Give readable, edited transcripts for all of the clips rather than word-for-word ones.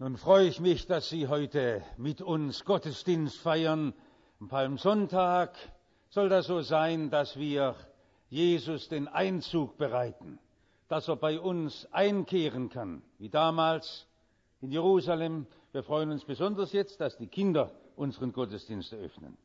Nun freue ich mich, dass Sie heute mit uns Gottesdienst feiern. Am Palmsonntag soll das so sein, dass wir Jesus den Einzug bereiten, dass er bei uns einkehren kann, wie damals in Jerusalem. Wir freuen uns besonders jetzt, dass die Kinder unseren Gottesdienst eröffnen.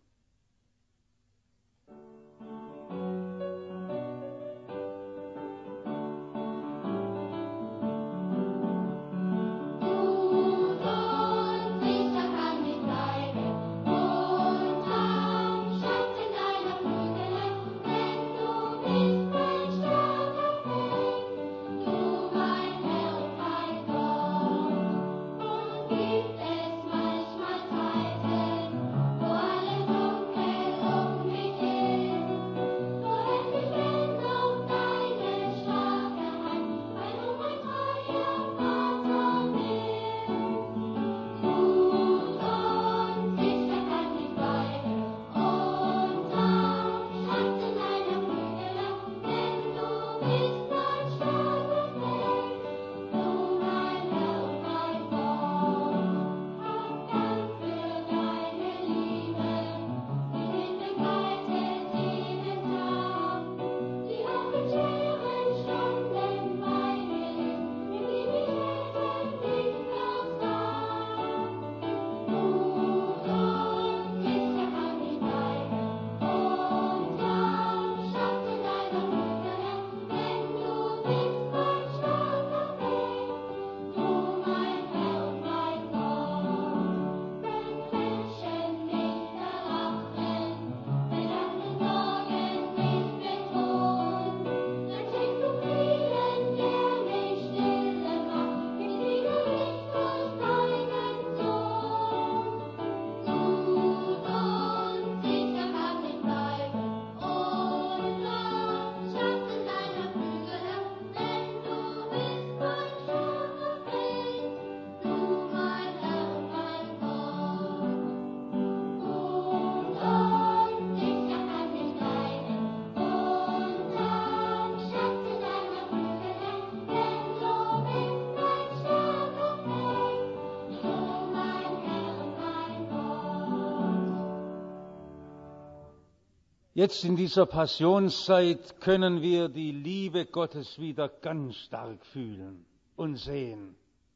Jetzt in dieser Passionszeit können wir die Liebe Gottes wieder ganz stark fühlen und sehen.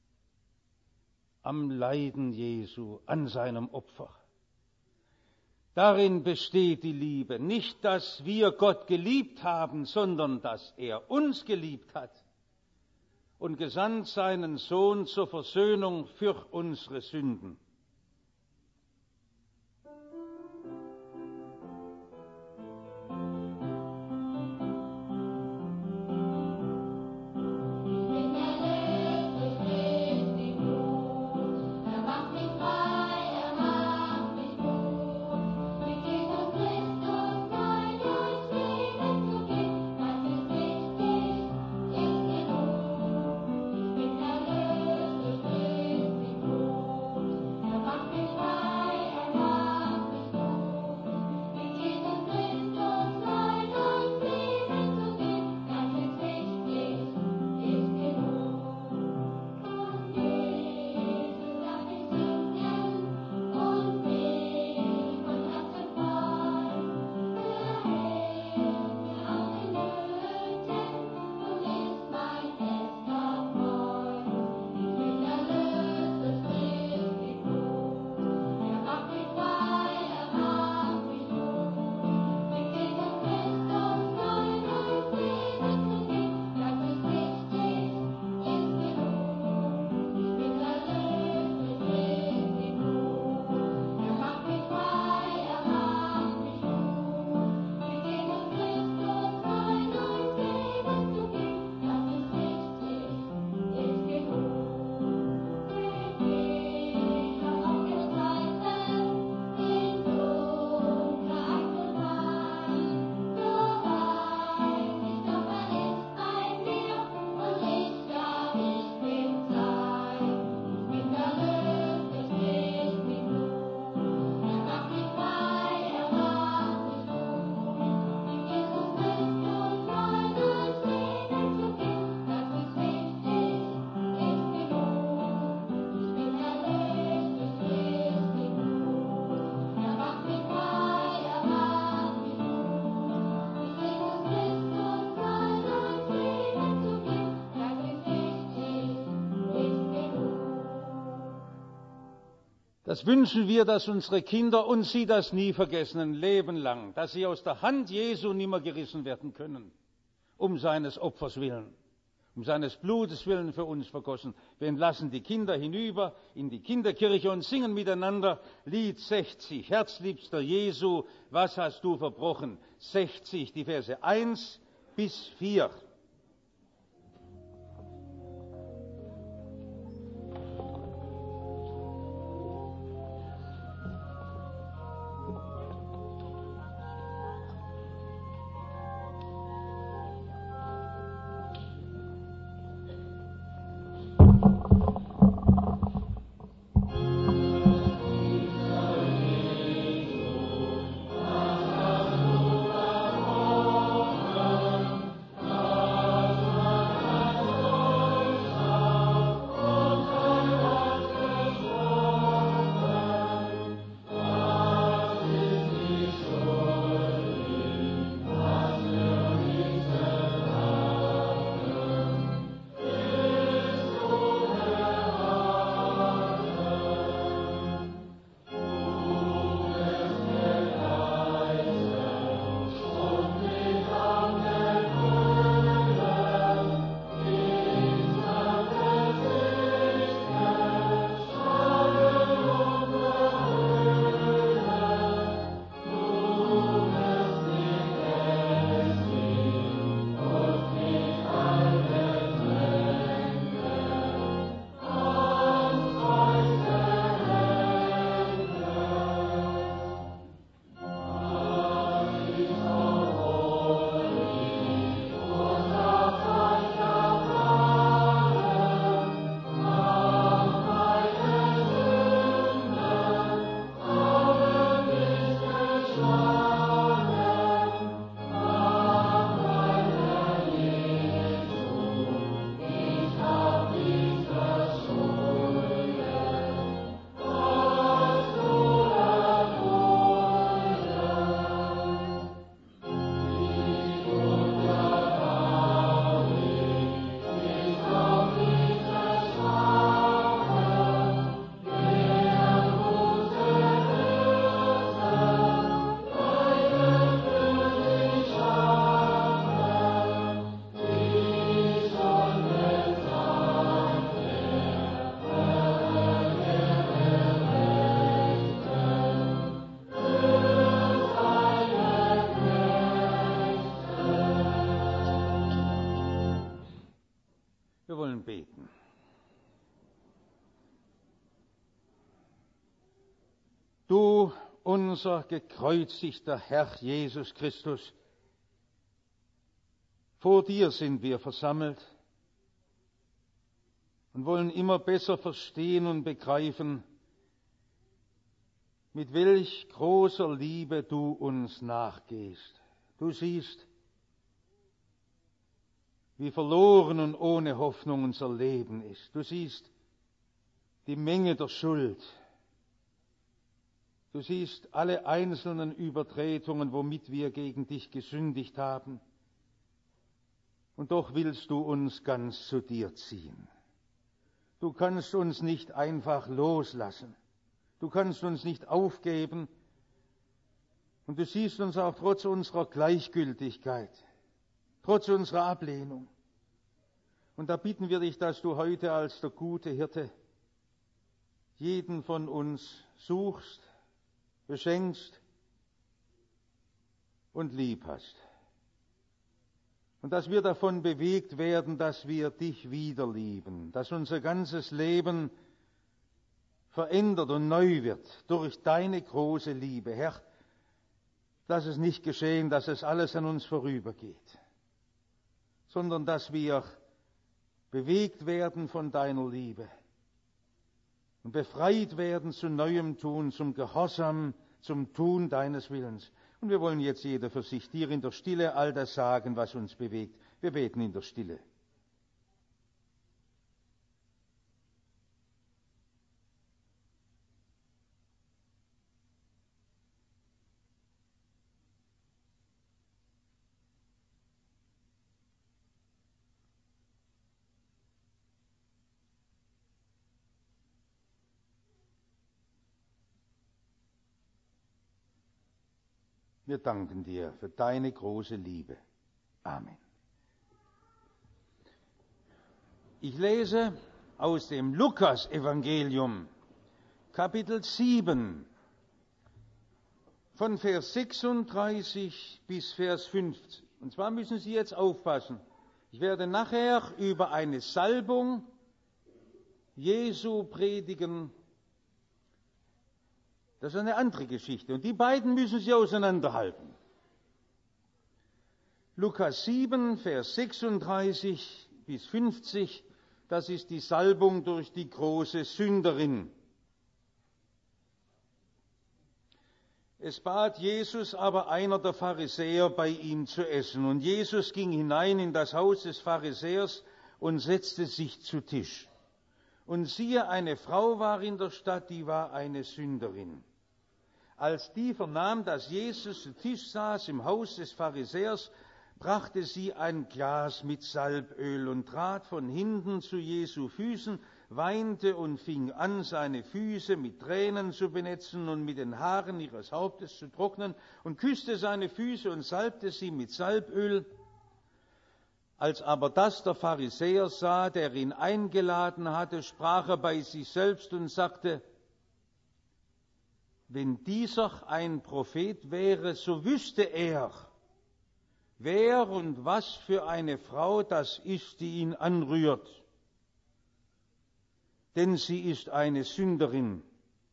Am Leiden Jesu, an seinem Opfer. Darin besteht die Liebe. Nicht, dass wir Gott geliebt haben, sondern dass er uns geliebt hat und gesandt seinen Sohn zur Versöhnung für unsere Sünden. Das wünschen wir, dass unsere Kinder und sie das nie vergessen, ein Leben lang, dass sie aus der Hand Jesu nimmer gerissen werden können, um seines Opfers willen, um seines Blutes willen für uns vergossen. Wir entlassen die Kinder hinüber in die Kinderkirche und singen miteinander Lied 60. Herzliebster Jesu, was hast du verbrochen? 60, die Verse 1 bis 4. Wir wollen beten. Du, unser gekreuzigter Herr Jesus Christus, vor dir sind wir versammelt und wollen immer besser verstehen und begreifen, mit welch großer Liebe du uns nachgehst. Du siehst, wie verloren und ohne Hoffnung unser Leben ist. Du siehst die Menge der Schuld. Du siehst alle einzelnen Übertretungen, womit wir gegen dich gesündigt haben. Und doch willst du uns ganz zu dir ziehen. Du kannst uns nicht einfach loslassen. Du kannst uns nicht aufgeben. Und du siehst uns auch trotz unserer Gleichgültigkeit, trotz unserer Ablehnung. Und da bitten wir dich, dass du heute als der gute Hirte jeden von uns suchst, beschenkst und lieb hast. Und dass wir davon bewegt werden, dass wir dich wieder lieben, dass unser ganzes Leben verändert und neu wird durch deine große Liebe. Herr, lass es nicht geschehen, dass es alles an uns vorübergeht, sondern dass wir bewegt werden von deiner Liebe und befreit werden zu neuem Tun, zum Gehorsam, zum Tun deines Willens. Und wir wollen jetzt jeder für sich dir in der Stille all das sagen, was uns bewegt. Wir beten in der Stille. Wir danken dir für deine große Liebe. Amen. Ich lese aus dem Lukas-Evangelium, Kapitel 7, von Vers 36 bis Vers 50. Und zwar müssen Sie jetzt aufpassen. Ich werde nachher über eine Salbung Jesu predigen. Das ist eine andere Geschichte. Und die beiden müssen Sie auseinanderhalten. Lukas 7, Vers 36 bis 50, das ist die Salbung durch die große Sünderin. Es bat Jesus aber einer der Pharisäer, bei ihm zu essen. Und Jesus ging hinein in das Haus des Pharisäers und setzte sich zu Tisch. Und siehe, eine Frau war in der Stadt, die war eine Sünderin. Als die vernahm, dass Jesus zu Tisch saß im Haus des Pharisäers, brachte sie ein Glas mit Salböl und trat von hinten zu Jesu Füßen, weinte und fing an, seine Füße mit Tränen zu benetzen und mit den Haaren ihres Hauptes zu trocknen und küsste seine Füße und salbte sie mit Salböl. Als aber das der Pharisäer sah, der ihn eingeladen hatte, sprach er bei sich selbst und sagte: Wenn dieser ein Prophet wäre, so wüsste er, wer und was für eine Frau das ist, die ihn anrührt. Denn sie ist eine Sünderin.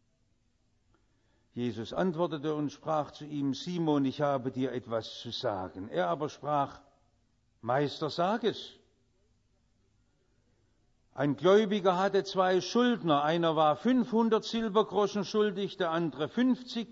Jesus antwortete und sprach zu ihm: Simon, ich habe dir etwas zu sagen. Er aber sprach: Meister, sag es. Ein Gläubiger hatte 2 Schuldner. Einer war 500 Silbergroschen schuldig, der andere 50.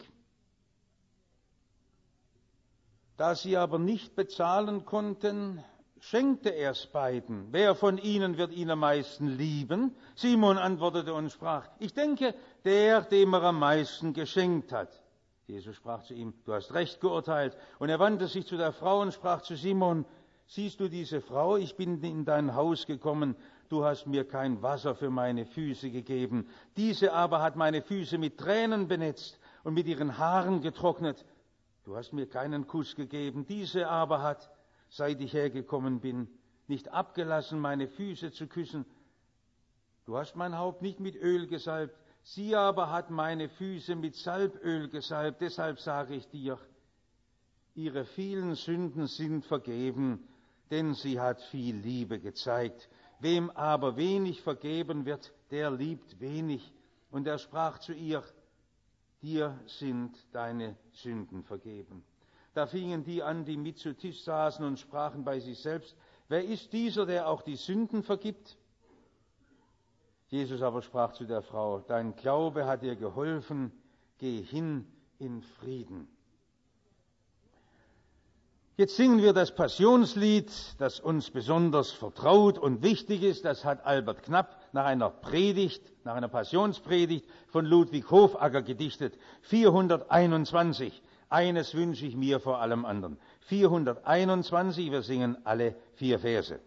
Da sie aber nicht bezahlen konnten, schenkte er es beiden. Wer von ihnen wird ihn am meisten lieben? Simon antwortete und sprach: Ich denke, der, dem er am meisten geschenkt hat. Jesus sprach zu ihm: Du hast recht geurteilt. Und er wandte sich zu der Frau und sprach zu Simon: Siehst du diese Frau? Ich bin in dein Haus gekommen. Du hast mir kein Wasser für meine Füße gegeben. Diese aber hat meine Füße mit Tränen benetzt und mit ihren Haaren getrocknet. Du hast mir keinen Kuss gegeben. Diese aber hat, seit ich hergekommen bin, nicht abgelassen, meine Füße zu küssen. Du hast mein Haupt nicht mit Öl gesalbt. Sie aber hat meine Füße mit Salböl gesalbt. Deshalb sage ich dir, ihre vielen Sünden sind vergeben, denn sie hat viel Liebe gezeigt. Wem aber wenig vergeben wird, der liebt wenig. Und er sprach zu ihr: Dir sind deine Sünden vergeben. Da fingen die an, die mit zu Tisch saßen, und sprachen bei sich selbst: Wer ist dieser, der auch die Sünden vergibt? Jesus aber sprach zu der Frau: Dein Glaube hat dir geholfen, geh hin in Frieden. Jetzt singen wir das Passionslied, das uns besonders vertraut und wichtig ist. Das hat Albert Knapp nach einer Passionspredigt von Ludwig Hofacker gedichtet. 421. Eines wünsche ich mir vor allem anderen. 421, wir singen alle 4 Verse.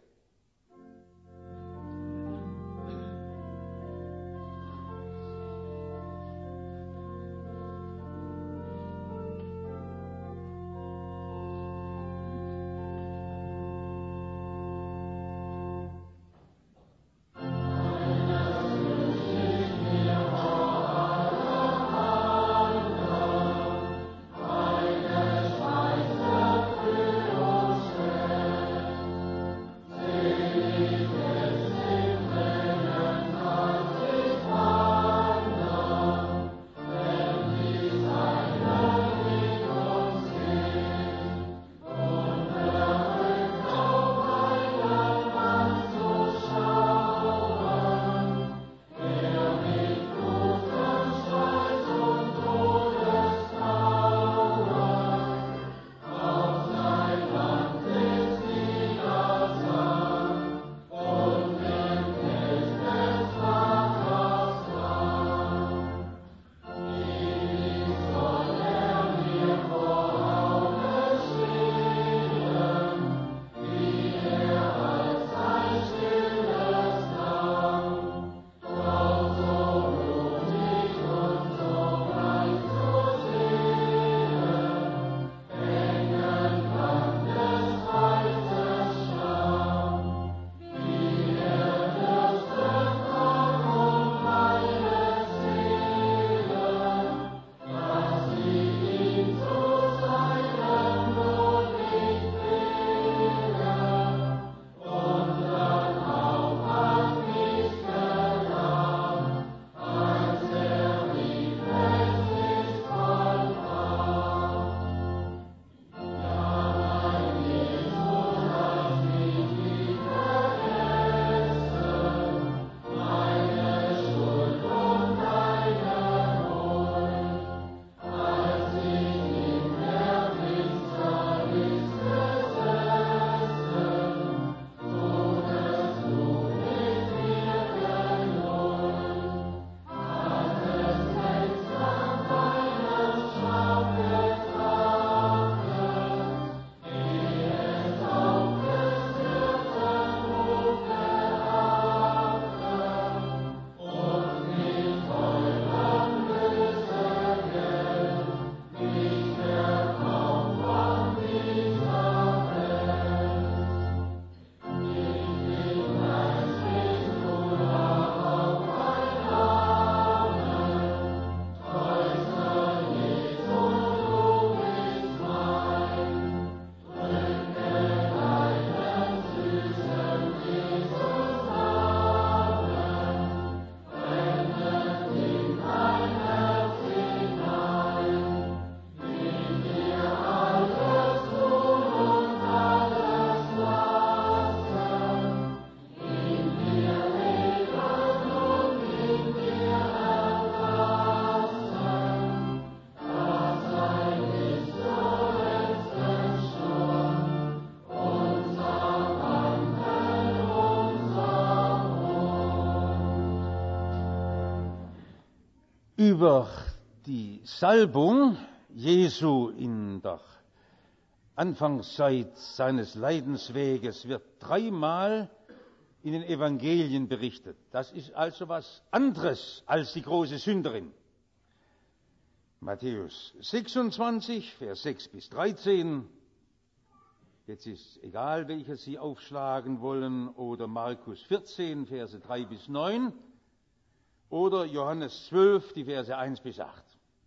Über die Salbung Jesu in der Anfangszeit seines Leidensweges wird dreimal in den Evangelien berichtet. Das ist also was anderes als die große Sünderin. Matthäus 26, Vers 6 bis 13. Jetzt ist egal, welches Sie aufschlagen wollen, oder Markus 14, Verse 3 bis 9, oder Johannes 12, die Verse 1 bis 8.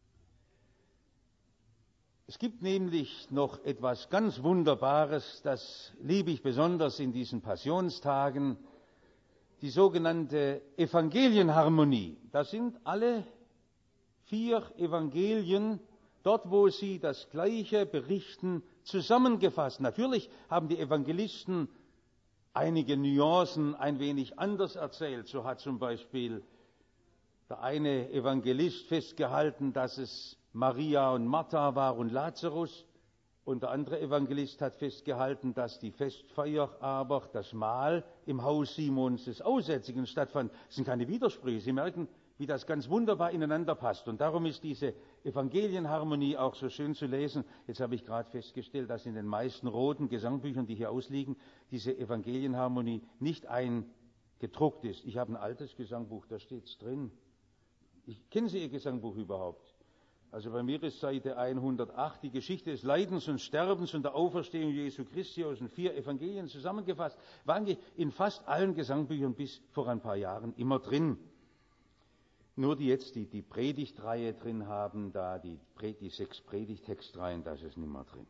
Es gibt nämlich noch etwas ganz Wunderbares, das liebe ich besonders in diesen Passionstagen, die sogenannte Evangelienharmonie. Das sind alle 4 Evangelien, dort wo sie das Gleiche berichten, zusammengefasst. Natürlich haben die Evangelisten einige Nuancen ein wenig anders erzählt. So hat zum Beispiel der eine Evangelist festgehalten, dass es Maria und Martha war und Lazarus, und der andere Evangelist hat festgehalten, dass die Festfeier aber, das Mahl, im Haus Simons des Aussätzigen stattfand. Das sind keine Widersprüche. Sie merken, wie das ganz wunderbar ineinander passt. Und darum ist diese Evangelienharmonie auch so schön zu lesen. Jetzt habe ich gerade festgestellt, dass in den meisten roten Gesangbüchern, die hier ausliegen, diese Evangelienharmonie nicht eingedruckt ist. Ich habe ein altes Gesangbuch, da steht es drin. Kennen Sie Ihr Gesangbuch überhaupt? Also bei mir ist Seite 108 die Geschichte des Leidens und Sterbens und der Auferstehung Jesu Christi aus den 4 Evangelien zusammengefasst. War eigentlich in fast allen Gesangbüchern bis vor ein paar Jahren immer drin. Nur die jetzt die Predigtreihe drin haben, da die 6 Predigtextreihen, da ist es nicht mehr drin.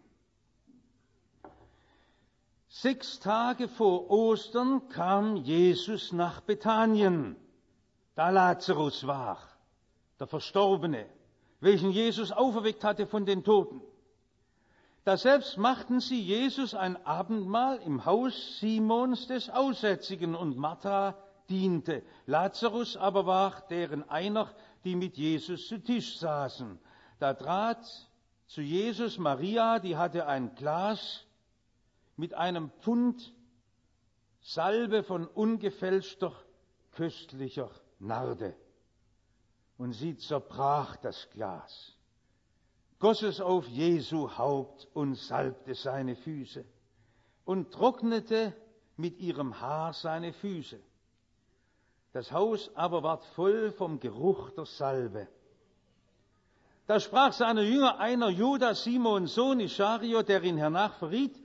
6 Tage vor Ostern kam Jesus nach Bethanien, da Lazarus war, der Verstorbene, welchen Jesus auferweckt hatte von den Toten. Daselbst machten sie Jesus ein Abendmahl im Haus Simons des Aussätzigen, und Martha diente. Lazarus aber war deren einer, die mit Jesus zu Tisch saßen. Da trat zu Jesus Maria, die hatte ein Glas mit einem Pfund Salbe von ungefälschter, köstlicher Narde. Und sie zerbrach das Glas, goss es auf Jesu Haupt und salbte seine Füße und trocknete mit ihrem Haar seine Füße. Das Haus aber ward voll vom Geruch der Salbe. Da sprach seiner Jünger einer, Judas, Simons Sohn Ischariot, der ihn hernach verriet: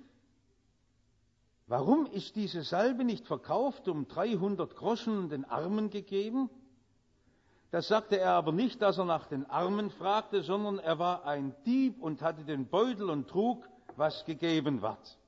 Warum ist diese Salbe nicht verkauft, 300 Groschen den Armen gegeben? Das sagte er aber nicht, dass er nach den Armen fragte, sondern er war ein Dieb und hatte den Beutel und trug, was gegeben ward.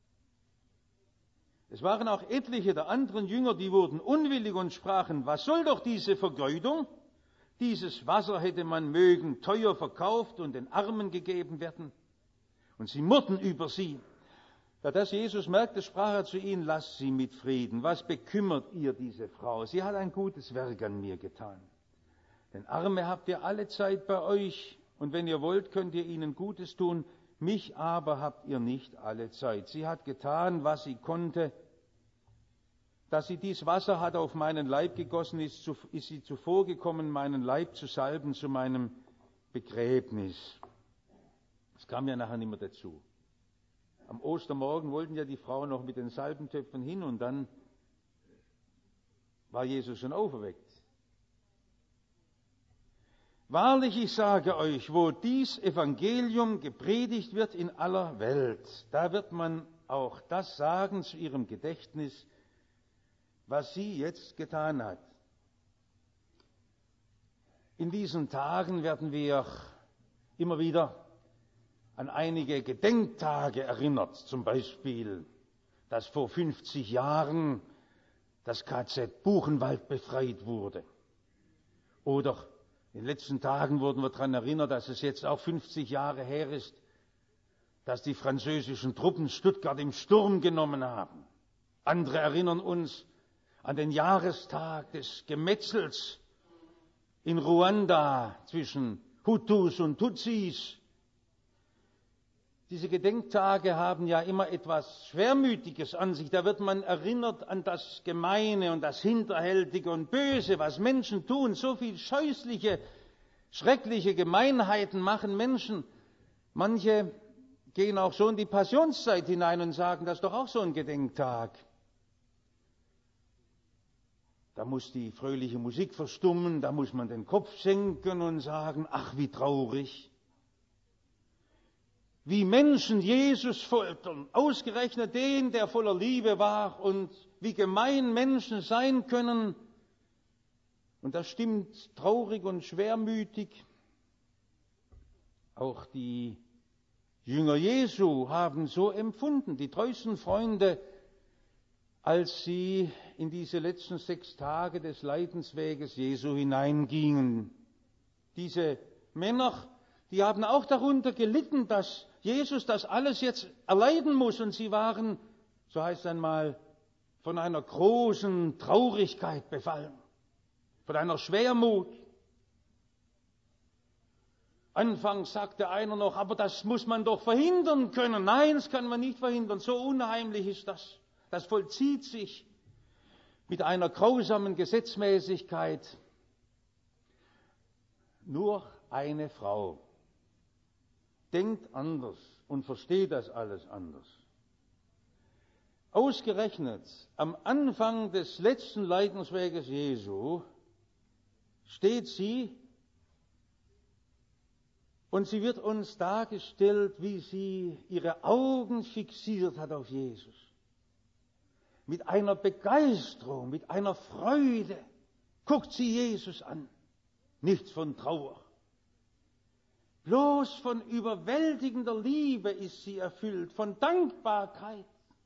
Es waren auch etliche der anderen Jünger, die wurden unwillig und sprachen: Was soll doch diese Vergeudung? Dieses Wasser hätte man mögen teuer verkauft und den Armen gegeben werden. Und sie murrten über sie. Da das Jesus merkte, sprach er zu ihnen: Lasst sie mit Frieden. Was bekümmert ihr diese Frau? Sie hat ein gutes Werk an mir getan. Denn Arme habt ihr alle Zeit bei euch, und wenn ihr wollt, könnt ihr ihnen Gutes tun. Mich aber habt ihr nicht alle Zeit. Sie hat getan, was sie konnte. Dass sie dies Wasser hat auf meinen Leib gegossen, ist sie zuvor gekommen, meinen Leib zu salben zu meinem Begräbnis. Das kam ja nachher nicht mehr dazu. Am Ostermorgen wollten ja die Frauen noch mit den Salbentöpfen hin, und dann war Jesus schon auferweckt. Wahrlich, ich sage euch, wo dies Evangelium gepredigt wird in aller Welt, da wird man auch das sagen zu ihrem Gedächtnis, was sie jetzt getan hat. In diesen Tagen werden wir immer wieder an einige Gedenktage erinnert, zum Beispiel, dass vor 50 Jahren das KZ Buchenwald befreit wurde. Oder in den letzten Tagen wurden wir daran erinnert, dass es jetzt auch 50 Jahre her ist, dass die französischen Truppen Stuttgart im Sturm genommen haben. Andere erinnern uns an den Jahrestag des Gemetzels in Ruanda zwischen Hutus und Tutsis. Diese Gedenktage haben ja immer etwas Schwermütiges an sich. Da wird man erinnert an das Gemeine und das Hinterhältige und Böse, was Menschen tun. So viel scheußliche Schreckliche Gemeinheiten machen Menschen. Manche gehen auch so in die Passionszeit hinein und sagen, das ist doch auch so ein Gedenktag. Da muss die fröhliche Musik verstummen, da muss man den Kopf senken und sagen, ach wie traurig. Wie Menschen Jesus foltern, ausgerechnet den, der voller Liebe war, und wie gemein Menschen sein können. Und das stimmt traurig und schwermütig. Auch die Jünger Jesu haben so empfunden, die treuesten Freunde, als sie in diese letzten 6 Tage des Leidensweges Jesu hineingingen. Diese Männer, die haben auch darunter gelitten, dass Jesus das alles jetzt erleiden muss. Und sie waren, so heißt es einmal, von einer großen Traurigkeit befallen, von einer Schwermut. Anfangs sagte einer noch, aber das muss man doch verhindern können. Nein, das kann man nicht verhindern. So unheimlich ist das. Das vollzieht sich mit einer grausamen Gesetzmäßigkeit. Nur eine Frau denkt anders und versteht das alles anders. Ausgerechnet am Anfang des letzten Leidensweges Jesu steht sie und sie wird uns dargestellt, wie sie ihre Augen fixiert hat auf Jesus. Mit einer Begeisterung, mit einer Freude guckt sie Jesus an. Nichts von Trauer. Bloß von überwältigender Liebe ist sie erfüllt, von Dankbarkeit.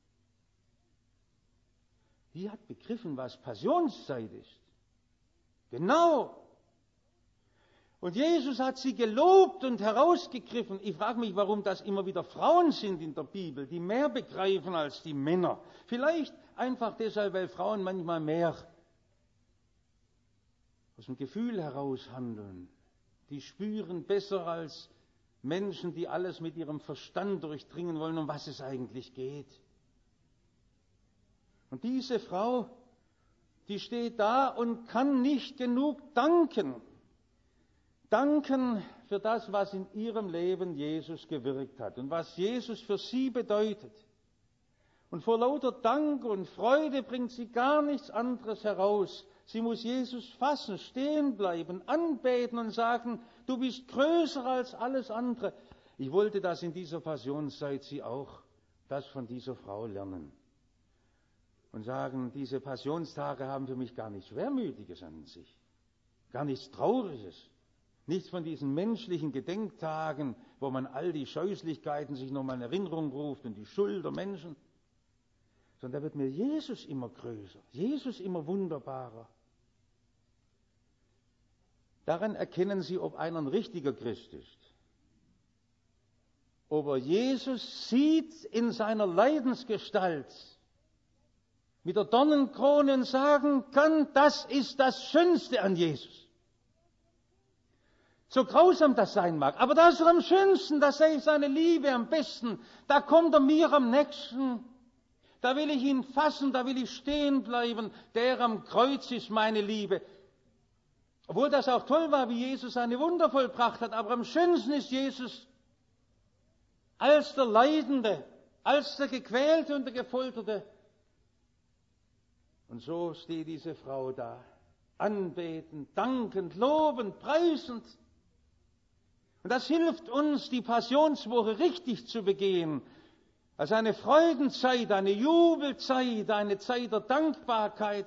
Die hat begriffen, was Passionszeit ist. Genau. Und Jesus hat sie gelobt und herausgegriffen. Ich frage mich, warum das immer wieder Frauen sind in der Bibel, die mehr begreifen als die Männer. Vielleicht einfach deshalb, weil Frauen manchmal mehr aus dem Gefühl heraus handeln. Die spüren besser als Menschen, die alles mit ihrem Verstand durchdringen wollen, um was es eigentlich geht. Und diese Frau, die steht da und kann nicht genug danken. Danken für das, was in ihrem Leben Jesus gewirkt hat und was Jesus für sie bedeutet. Und vor lauter Dank und Freude bringt sie gar nichts anderes heraus. Sie muss Jesus fassen, stehen bleiben, anbeten und sagen, du bist größer als alles andere. Ich wollte, dass in dieser Passionszeit Sie auch das von dieser Frau lernen. Und sagen, diese Passionstage haben für mich gar nichts Schwermütiges an sich, gar nichts Trauriges. Nichts von diesen menschlichen Gedenktagen, wo man all die Scheußlichkeiten sich nochmal in Erinnerung ruft und die Schuld der Menschen. Sondern da wird mir Jesus immer größer, Jesus immer wunderbarer. Daran erkennen Sie, ob einer ein richtiger Christ ist. Ob er Jesus sieht in seiner Leidensgestalt, mit der Dornenkrone und sagen kann, das ist das Schönste an Jesus. So grausam das sein mag, aber das ist am schönsten, da sehe ich seine Liebe am besten, da kommt er mir am nächsten, da will ich ihn fassen, da will ich stehen bleiben, der am Kreuz ist meine Liebe. Obwohl das auch toll war, wie Jesus seine Wunder vollbracht hat, aber am schönsten ist Jesus als der Leidende, als der Gequälte und der Gefolterte. Und so steht diese Frau da, anbetend, dankend, lobend, preisend. Und das hilft uns, die Passionswoche richtig zu begehen, als eine Freudenzeit, eine Jubelzeit, eine Zeit der Dankbarkeit.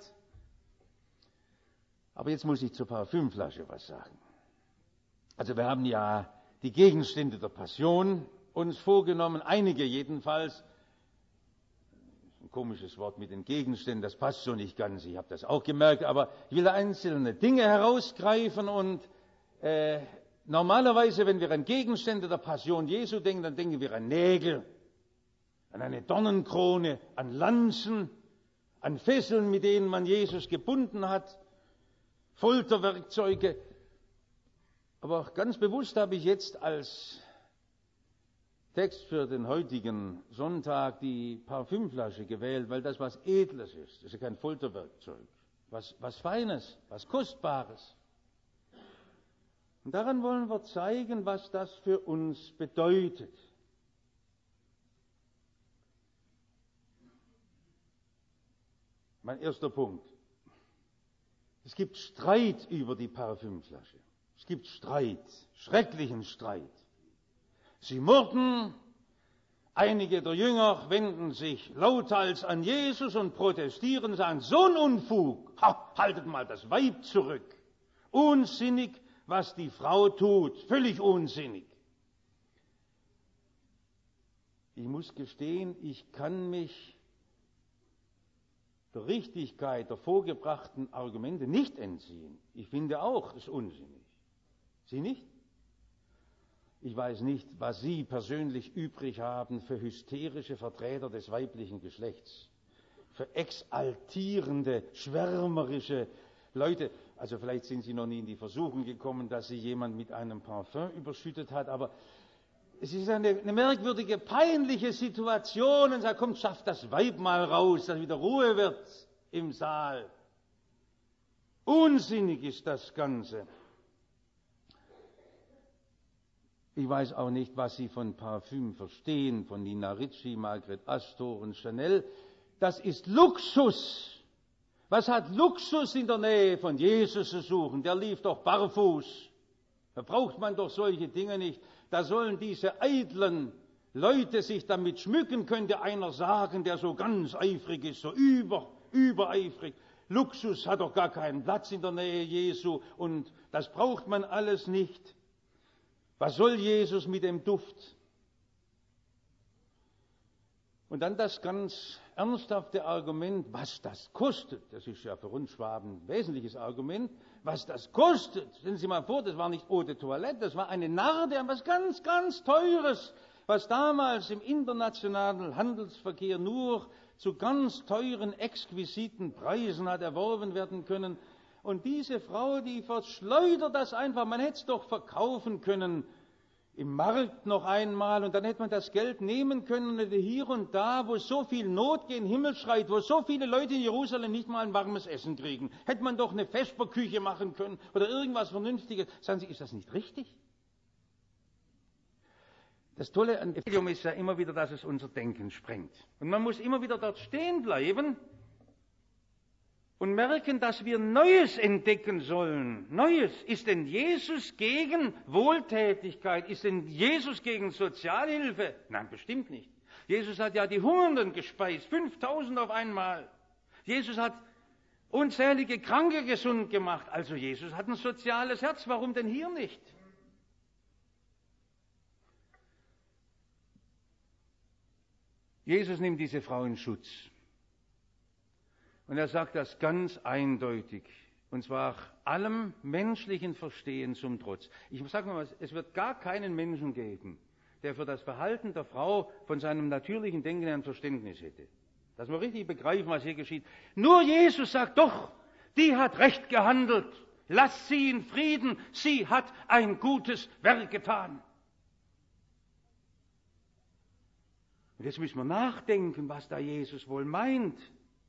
Aber jetzt muss ich zur Parfümflasche was sagen. Also wir haben ja die Gegenstände der Passion uns vorgenommen, einige jedenfalls. Ein komisches Wort mit den Gegenständen, das passt so nicht ganz, ich habe das auch gemerkt, aber ich will einzelne Dinge herausgreifen und normalerweise, wenn wir an Gegenstände der Passion Jesu denken, dann denken wir an Nägel, an eine Dornenkrone, an Lanzen, an Fesseln, mit denen man Jesus gebunden hat, Folterwerkzeuge. Aber ganz bewusst habe ich jetzt als Text für den heutigen Sonntag die Parfümflasche gewählt, weil das was Edles ist. Das ist ja kein Folterwerkzeug. Was Feines, was Kostbares. Und daran wollen wir zeigen, was das für uns bedeutet. Mein erster Punkt. Es gibt Streit über die Parfümflasche. Es gibt Streit, schrecklichen Streit. Sie murrten, einige der Jünger wenden sich lauthals an Jesus und protestieren, sagen, so ein Unfug, haltet mal das Weib zurück. Unsinnig, was die Frau tut, völlig unsinnig. Ich muss gestehen, ich kann mich der Richtigkeit der vorgebrachten Argumente nicht entziehen. Ich finde auch, es ist unsinnig. Sie nicht? Ich weiß nicht, was Sie persönlich übrig haben für hysterische Vertreter des weiblichen Geschlechts, für exaltierende, schwärmerische Leute. Also vielleicht sind Sie noch nie in die Versuchung gekommen, dass Sie jemand mit einem Parfüm überschüttet hat, aber es ist eine merkwürdige, peinliche Situation und sagt, komm, schaff das Weib mal raus, dass wieder Ruhe wird im Saal. Unsinnig ist das Ganze. Ich weiß auch nicht, was Sie von Parfüm verstehen, von Nina Ricci, Margaret Astor und Chanel. Das ist Luxus. Was hat Luxus in der Nähe von Jesus zu suchen? Der lief doch barfuß. Da braucht man doch solche Dinge nicht. Da sollen diese eitlen Leute sich damit schmücken, könnte einer sagen, der so ganz eifrig ist, so übereifrig. Luxus hat doch gar keinen Platz in der Nähe Jesu und das braucht man alles nicht. Was soll Jesus mit dem Duft? Und dann das ganz ernsthafte Argument, was das kostet. Das ist ja für uns Schwaben ein wesentliches Argument. Was das kostet. Stellen Sie mal vor, das war nicht Eau de Toilette, das war eine Narde, etwas ganz, ganz Teures, was damals im internationalen Handelsverkehr nur zu ganz teuren, exquisiten Preisen hat erworben werden können. Und diese Frau, die verschleudert das einfach. Man hätte es doch verkaufen können im Markt noch einmal und dann hätte man das Geld nehmen können und hier und da, wo so viel Not gen Himmel schreit, wo so viele Leute in Jerusalem nicht mal ein warmes Essen kriegen, hätte man doch eine Vesperküche machen können oder irgendwas Vernünftiges. Sagen Sie, ist das nicht richtig? Das Tolle an Evangelium ist ja immer wieder, dass es unser Denken sprengt. Und man muss immer wieder dort stehen bleiben und merken, dass wir Neues entdecken sollen. Neues. Ist denn Jesus gegen Wohltätigkeit? Ist denn Jesus gegen Sozialhilfe? Nein, bestimmt nicht. Jesus hat ja die Hungernden gespeist, 5000 auf einmal. Jesus hat unzählige Kranke gesund gemacht. Also Jesus hat ein soziales Herz. Warum denn hier nicht? Jesus nimmt diese Frau in Schutz. Und er sagt das ganz eindeutig, und zwar allem menschlichen Verstehen zum Trotz. Ich sage mal, es wird gar keinen Menschen geben, der für das Verhalten der Frau von seinem natürlichen Denken ein Verständnis hätte. Dass wir richtig begreifen, was hier geschieht. Nur Jesus sagt doch, die hat recht gehandelt. Lasst sie in Frieden, sie hat ein gutes Werk getan. Und jetzt müssen wir nachdenken, was da Jesus wohl meint.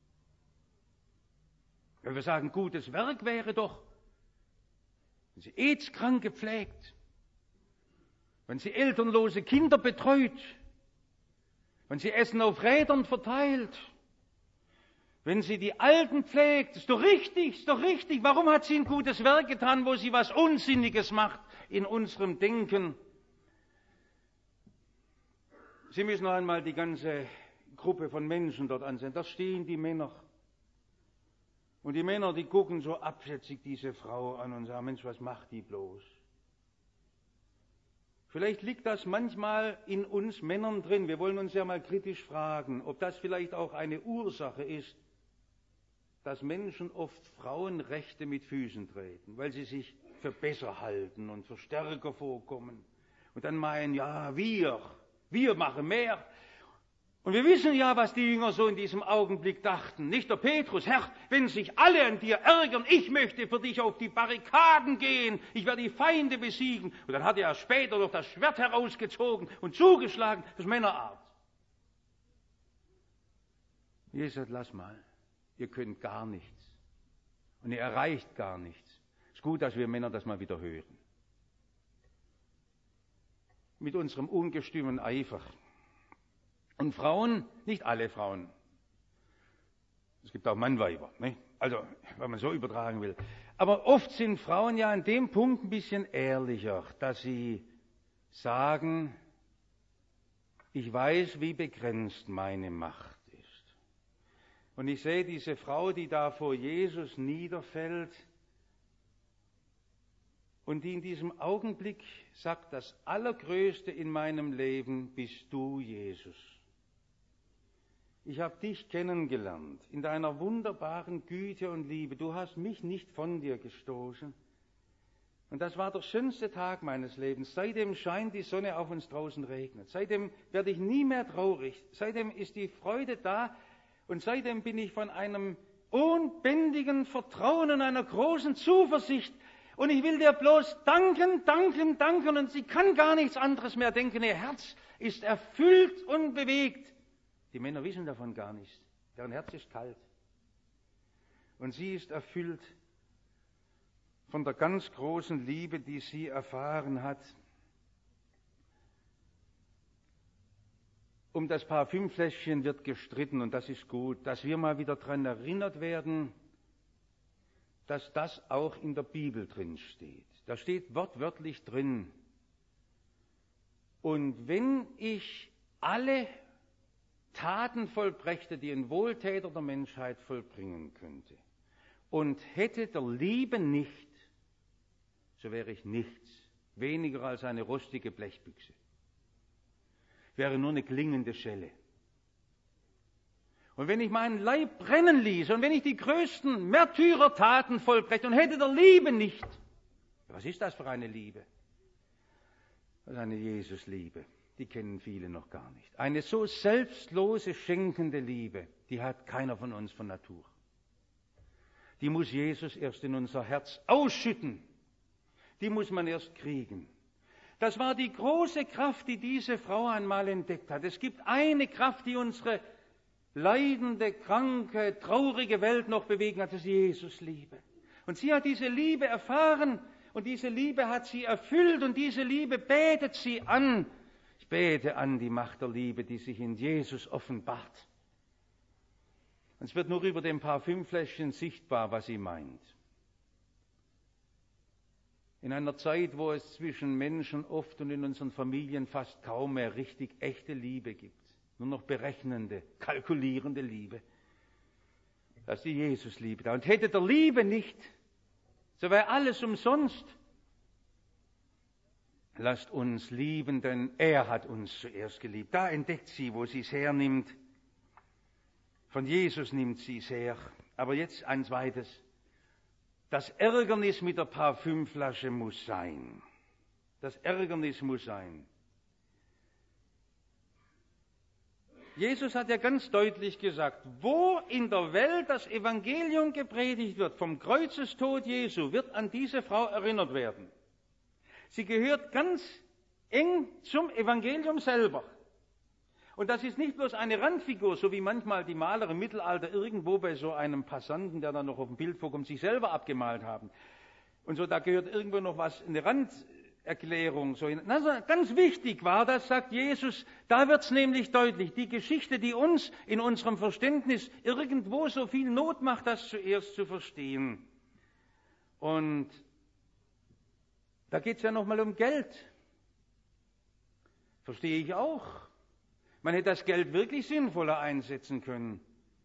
Wenn wir sagen, gutes Werk wäre doch, wenn sie AIDS-Kranke pflegt, wenn sie elternlose Kinder betreut, wenn sie Essen auf Rädern verteilt, wenn sie die Alten pflegt, ist doch richtig, ist doch richtig. Warum hat sie ein gutes Werk getan, wo sie was Unsinniges macht in unserem Denken? Sie müssen noch einmal die ganze Gruppe von Menschen dort ansehen. Da stehen die Männer. Und die Männer, die gucken so abschätzig diese Frau an und sagen, Mensch, was macht die bloß? Vielleicht liegt das manchmal in uns Männern drin. Wir wollen uns ja mal kritisch fragen, ob das vielleicht auch eine Ursache ist, dass Menschen oft Frauenrechte mit Füßen treten, weil sie sich für besser halten und für stärker vorkommen. Und dann meinen, ja, wir machen mehr. Und wir wissen ja, was die Jünger so in diesem Augenblick dachten. Nicht der Petrus, Herr, wenn sich alle an dir ärgern, ich möchte für dich auf die Barrikaden gehen, ich werde die Feinde besiegen. Und dann hat er später noch das Schwert herausgezogen und zugeschlagen, das ist Männerart. Jesus sagt, lass mal, ihr könnt gar nichts. Und ihr erreicht gar nichts. Es ist gut, dass wir Männer das mal wieder hören. mit unserem ungestümen Eifer. Und Frauen, nicht alle Frauen, es gibt auch Mannweiber, ne? Also, wenn man so übertragen will. Aber oft sind Frauen ja an dem Punkt ein bisschen ehrlicher, dass sie sagen, ich weiß, wie begrenzt meine Macht ist. Und ich sehe diese Frau, die da vor Jesus niederfällt und die in diesem Augenblick sagt, das Allergrößte in meinem Leben bist du, Jesus. Ich habe dich kennengelernt in deiner wunderbaren Güte und Liebe. Du hast mich nicht von dir gestoßen. Und das war der schönste Tag meines Lebens. Seitdem scheint die Sonne auf uns, draußen regnet. Seitdem werde ich nie mehr traurig. Seitdem ist die Freude da. Und seitdem bin ich von einem unbändigen Vertrauen und einer großen Zuversicht. Und ich will dir bloß danken, danken, danken. Und sie kann gar nichts anderes mehr denken. Ihr Herz ist erfüllt und bewegt. Die Männer wissen davon gar nichts. Deren Herz ist kalt. Und sie ist erfüllt von der ganz großen Liebe, die sie erfahren hat. Um das Parfümfläschchen wird gestritten, und das ist gut, dass wir mal wieder daran erinnert werden, dass das auch in der Bibel drin steht. Da steht wortwörtlich drin, und wenn ich alle Taten vollbrächte, die ein Wohltäter der Menschheit vollbringen könnte, und hätte der Liebe nicht, so wäre ich nichts, weniger als eine rostige Blechbüchse. Wäre nur eine klingende Schelle. Und wenn ich meinen Leib brennen ließ und wenn ich die größten Märtyrertaten vollbrächte und hätte der Liebe nicht, was ist das für eine Liebe? Das ist eine Jesusliebe. Die kennen viele noch gar nicht. Eine so selbstlose, schenkende Liebe, die hat keiner von uns von Natur. Die muss Jesus erst in unser Herz ausschütten. Die muss man erst kriegen. Das war die große Kraft, die diese Frau einmal entdeckt hat. Es gibt eine Kraft, die unsere leidende, kranke, traurige Welt noch bewegen hat, das ist Jesusliebe. Und sie hat diese Liebe erfahren und diese Liebe hat sie erfüllt und diese Liebe betet sie an. Ich bete an die Macht der Liebe, die sich in Jesus offenbart. Und es wird nur über dem Parfümfläschchen sichtbar, was sie meint. In einer Zeit, wo es zwischen Menschen oft und in unseren Familien fast kaum mehr richtig echte Liebe gibt, nur noch berechnende, kalkulierende Liebe, da ist die Jesusliebe da. Und hätte der Liebe nicht, so wäre alles umsonst. Lasst uns lieben, denn er hat uns zuerst geliebt. Da entdeckt sie, wo sie es hernimmt. Von Jesus nimmt sie es her. Aber jetzt ein zweites. Das Ärgernis mit der Parfümflasche muss sein. Das Ärgernis muss sein. Jesus hat ja ganz deutlich gesagt, wo in der Welt das Evangelium gepredigt wird, vom Kreuzestod Jesu, wird an diese Frau erinnert werden. Sie gehört ganz eng zum Evangelium selber. Und das ist nicht bloß eine Randfigur, so wie manchmal die Maler im Mittelalter irgendwo bei so einem Passanten, der da noch auf dem Bild vorkommt, sich selber abgemalt haben. Und so, da gehört irgendwo noch was, eine Randerklärung. So. Also, ganz wichtig war das, sagt Jesus, da wird es nämlich deutlich, die Geschichte, die uns in unserem Verständnis irgendwo so viel Not macht, das zuerst zu verstehen. Und da geht es ja nochmal um Geld. Verstehe ich auch. Man hätte das Geld wirklich sinnvoller einsetzen können.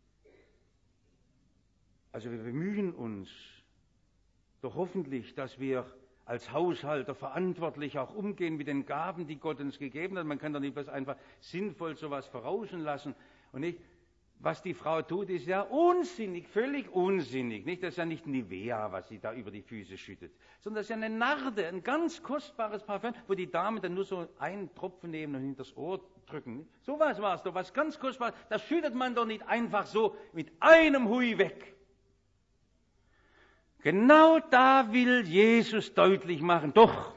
Also wir bemühen uns doch hoffentlich, dass wir als Haushalter verantwortlich auch umgehen mit den Gaben, die Gott uns gegeben hat. Man kann doch nicht was einfach sinnvoll sowas verrauschen lassen. Und nicht, was die Frau tut, ist ja unsinnig, völlig unsinnig. Nicht? Das ist ja nicht Nivea, was sie da über die Füße schüttet, sondern das ist ja eine Narde, ein ganz kostbares Parfüm, wo die Damen dann nur so einen Tropfen nehmen und hinters Ohr drücken. So was war es doch, was ganz kostbares. Das schüttet man doch nicht einfach so mit einem Hui weg. Genau da will Jesus deutlich machen, doch.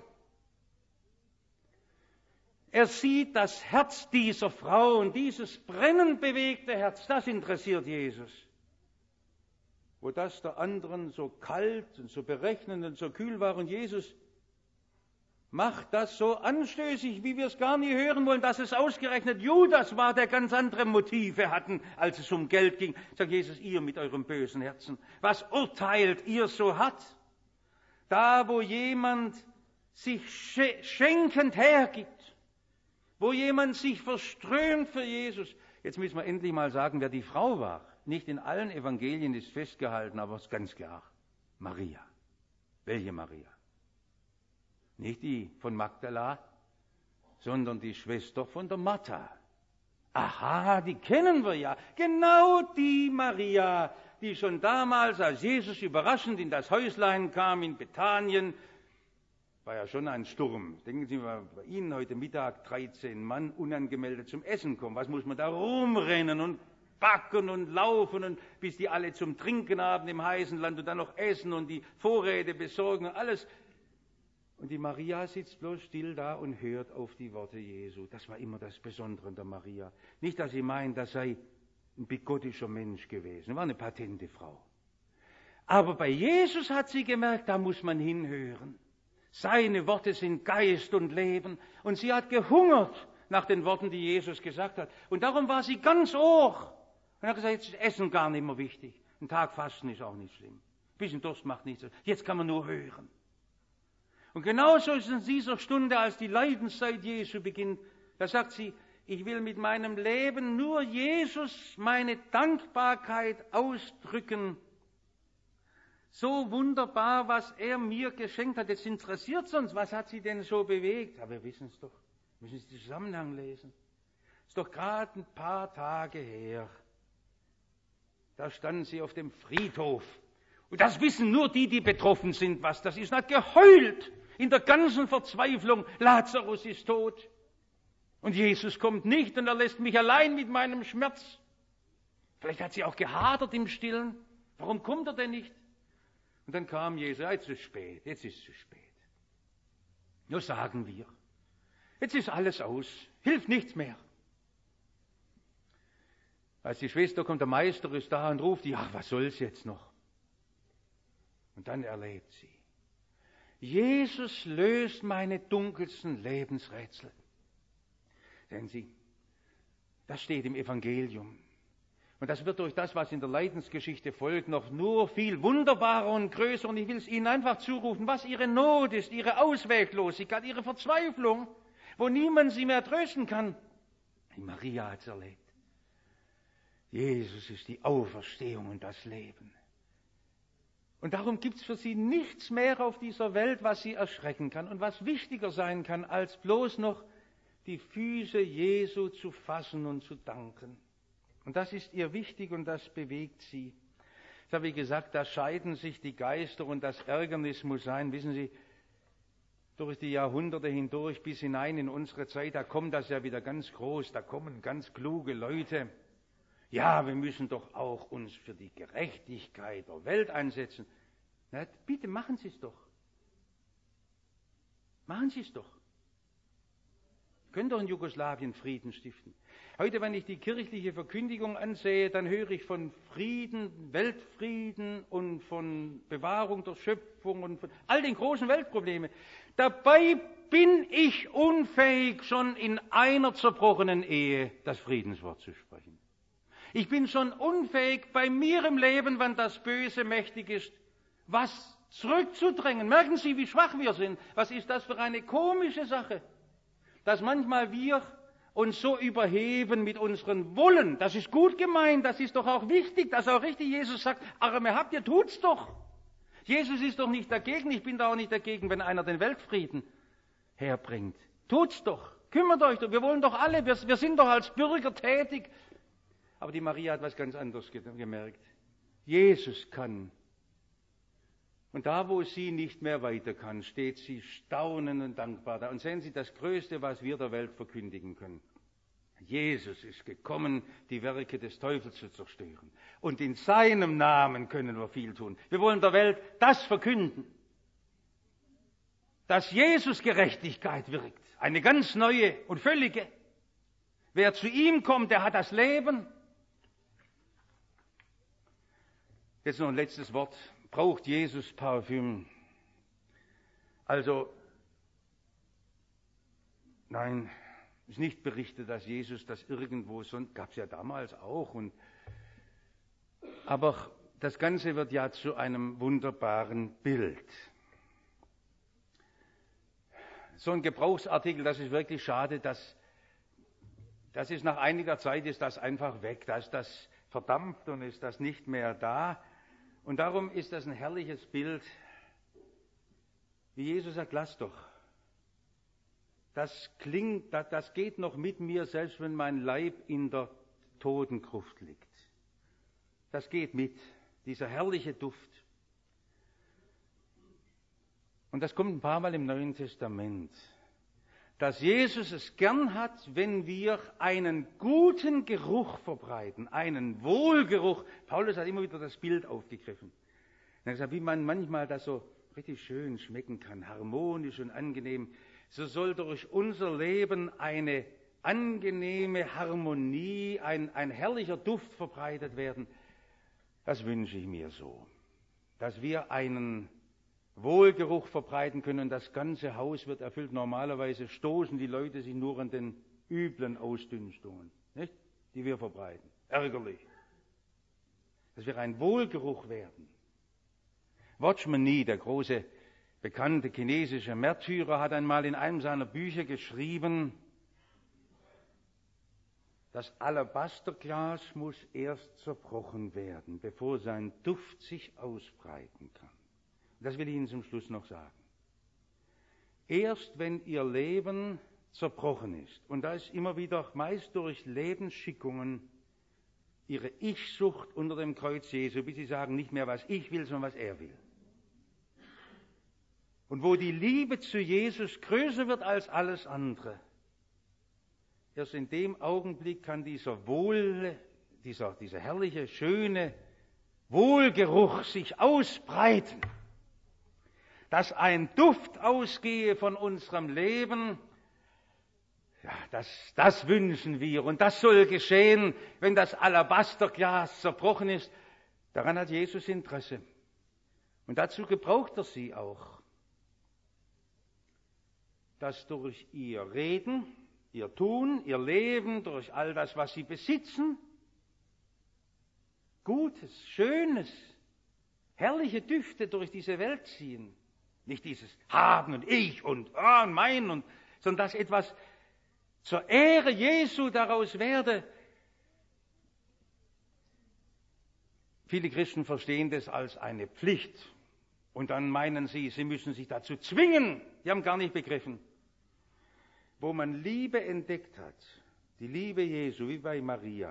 Er sieht das Herz dieser Frau und dieses brennend bewegte Herz, das interessiert Jesus. Wo das der anderen so kalt und so berechnend und so kühl war und Jesus macht das so anstößig, wie wir es gar nie hören wollen, dass es ausgerechnet Judas war, der ganz andere Motive hatten, als es um Geld ging. Sagt Jesus, ihr mit eurem bösen Herzen, was urteilt ihr so hart? Da, wo jemand sich schenkend hergibt, wo jemand sich verströmt für Jesus. Jetzt müssen wir endlich mal sagen, wer die Frau war. Nicht in allen Evangelien ist festgehalten, aber es ist ganz klar. Maria. Welche Maria? Nicht die von Magdala, sondern die Schwester von der Martha. Aha, die kennen wir ja. Genau die Maria, die schon damals, als Jesus überraschend in das Häuslein kam in Bethanien, war ja schon ein Sturm. Denken Sie mal, bei Ihnen heute Mittag 13 Mann unangemeldet zum Essen kommen. Was muss man da rumrennen und backen und laufen, und bis die alle zum Trinken haben im heißen Land und dann noch essen und die Vorräte besorgen und alles. Und die Maria sitzt bloß still da und hört auf die Worte Jesu. Das war immer das Besondere an der Maria. Nicht, dass sie meint, das sei ein bigottischer Mensch gewesen. War eine patente Frau. Aber bei Jesus hat sie gemerkt, da muss man hinhören. Seine Worte sind Geist und Leben. Und sie hat gehungert nach den Worten, die Jesus gesagt hat. Und darum war sie ganz Ohr. Und hat gesagt, jetzt ist Essen gar nicht mehr wichtig. Ein Tag Fasten ist auch nicht schlimm. Ein bisschen Durst macht nichts. Jetzt kann man nur hören. Und genauso ist es in dieser Stunde, als die Leidenszeit Jesu beginnt, da sagt sie, ich will mit meinem Leben nur Jesus meine Dankbarkeit ausdrücken. So wunderbar, was er mir geschenkt hat. Jetzt interessiert es uns, was hat sie denn so bewegt? Aber wir wissen es doch. Wir müssen den Zusammenhang lesen. Es ist doch gerade ein paar Tage her. Da standen sie auf dem Friedhof. Und das wissen nur die, die betroffen sind, was das ist. Und hat geheult in der ganzen Verzweiflung. Lazarus ist tot. Und Jesus kommt nicht und er lässt mich allein mit meinem Schmerz. Vielleicht hat sie auch gehadert im Stillen. Warum kommt er denn nicht? Und dann kam Jesus, jetzt ist es spät, jetzt ist es zu spät. Nur sagen wir, jetzt ist alles aus, hilft nichts mehr. Als die Schwester kommt, der Meister ist da und ruft, ach, was soll's jetzt noch? Und dann erlebt sie, Jesus löst meine dunkelsten Lebensrätsel. Sehen Sie, das steht im Evangelium. Und das wird durch das, was in der Leidensgeschichte folgt, noch nur viel wunderbarer und größer. Und ich will es Ihnen einfach zurufen, was Ihre Not ist, Ihre Ausweglosigkeit, Ihre Verzweiflung, wo niemand Sie mehr trösten kann. Die Maria hat es erlebt. Jesus ist die Auferstehung und das Leben. Und darum gibt es für Sie nichts mehr auf dieser Welt, was Sie erschrecken kann und was wichtiger sein kann, als bloß noch die Füße Jesu zu fassen und zu danken. Und das ist ihr wichtig und das bewegt sie. Ich habe gesagt, da scheiden sich die Geister und das Ärgernis muss sein, wissen Sie, durch die Jahrhunderte hindurch bis hinein in unsere Zeit, da kommt das ja wieder ganz groß, da kommen ganz kluge Leute. Ja, wir müssen doch auch uns für die Gerechtigkeit der Welt einsetzen. Na, bitte machen Sie es doch. Machen Sie es doch. Können doch in Jugoslawien Frieden stiften. Heute, wenn ich die kirchliche Verkündigung ansehe, dann höre ich von Frieden, Weltfrieden und von Bewahrung der Schöpfung und von all den großen Weltproblemen. Dabei bin ich unfähig, schon in einer zerbrochenen Ehe das Friedenswort zu sprechen. Ich bin schon unfähig, bei mir im Leben, wenn das Böse mächtig ist, was zurückzudrängen. Merken Sie, wie schwach wir sind. Was ist das für eine komische Sache? Dass manchmal wir uns so überheben mit unseren Wollen. Das ist gut gemeint, das ist doch auch wichtig, das ist auch richtig. Jesus sagt, Arme habt ihr, tut's doch. Jesus ist doch nicht dagegen, ich bin da auch nicht dagegen, wenn einer den Weltfrieden herbringt. Tut's doch, kümmert euch doch, wir wollen doch alle, wir sind doch als Bürger tätig. Aber die Maria hat was ganz anderes gemerkt. Jesus kann. Und da, wo sie nicht mehr weiter kann, steht sie staunend und dankbar da. Und sehen Sie, das Größte, was wir der Welt verkündigen können. Jesus ist gekommen, die Werke des Teufels zu zerstören. Und in seinem Namen können wir viel tun. Wir wollen der Welt das verkünden, dass Jesus Gerechtigkeit wirkt. Eine ganz neue und völlige. Wer zu ihm kommt, der hat das Leben. Jetzt noch ein letztes Wort. Braucht Jesus Parfüm? Also, Nein, es ist nicht berichtet, dass Jesus das irgendwo, gab es ja damals auch. Aber das Ganze wird ja zu einem wunderbaren Bild. So ein Gebrauchsartikel, das ist wirklich schade, das ist nach einiger Zeit ist das einfach weg, da ist das verdampft und ist das nicht mehr da. Und darum ist das ein herrliches Bild, wie Jesus sagt, lass doch. Das geht noch mit mir, selbst wenn mein Leib in der Totengruft liegt. Das geht mit, dieser herrliche Duft. Und das kommt ein paar Mal im Neuen Testament, dass Jesus es gern hat, wenn wir einen guten Geruch verbreiten, einen Wohlgeruch. Paulus hat immer wieder das Bild aufgegriffen. Er hat gesagt, wie man manchmal das so richtig schön schmecken kann, harmonisch und angenehm, so soll durch unser Leben eine angenehme Harmonie, ein herrlicher Duft verbreitet werden. Das wünsche ich mir so, dass wir einen Wohlgeruch verbreiten können und das ganze Haus wird erfüllt. Normalerweise stoßen die Leute sich nur an den üblen Ausdünstungen, nicht? Die wir verbreiten. Ärgerlich. Dass wir ein Wohlgeruch werden. Watchman Nee, der große bekannte chinesische Märtyrer, hat einmal in einem seiner Bücher geschrieben, das Alabasterglas muss erst zerbrochen werden, bevor sein Duft sich ausbreiten kann. Das will ich Ihnen zum Schluss noch sagen. Erst wenn Ihr Leben zerbrochen ist, und da ist immer wieder meist durch Lebensschickungen Ihre Ich-Sucht unter dem Kreuz Jesu, bis Sie sagen, nicht mehr was ich will, sondern was er will. Und wo die Liebe zu Jesus größer wird als alles andere, erst in dem Augenblick kann dieser herrliche, schöne Wohlgeruch sich ausbreiten, dass ein Duft ausgehe von unserem Leben. Ja, das wünschen wir und das soll geschehen, wenn das Alabasterglas zerbrochen ist. Daran hat Jesus Interesse und dazu gebraucht er sie auch. Dass durch ihr Reden, ihr Tun, ihr Leben, durch all das, was sie besitzen, Gutes, Schönes, herrliche Düfte durch diese Welt ziehen. Nicht dieses Haben und Ich und mein, sondern dass etwas zur Ehre Jesu daraus werde. Viele Christen verstehen das als eine Pflicht. Und dann meinen sie müssen sich dazu zwingen. Die haben gar nicht begriffen. Wo man Liebe entdeckt hat, die Liebe Jesu, wie bei Maria,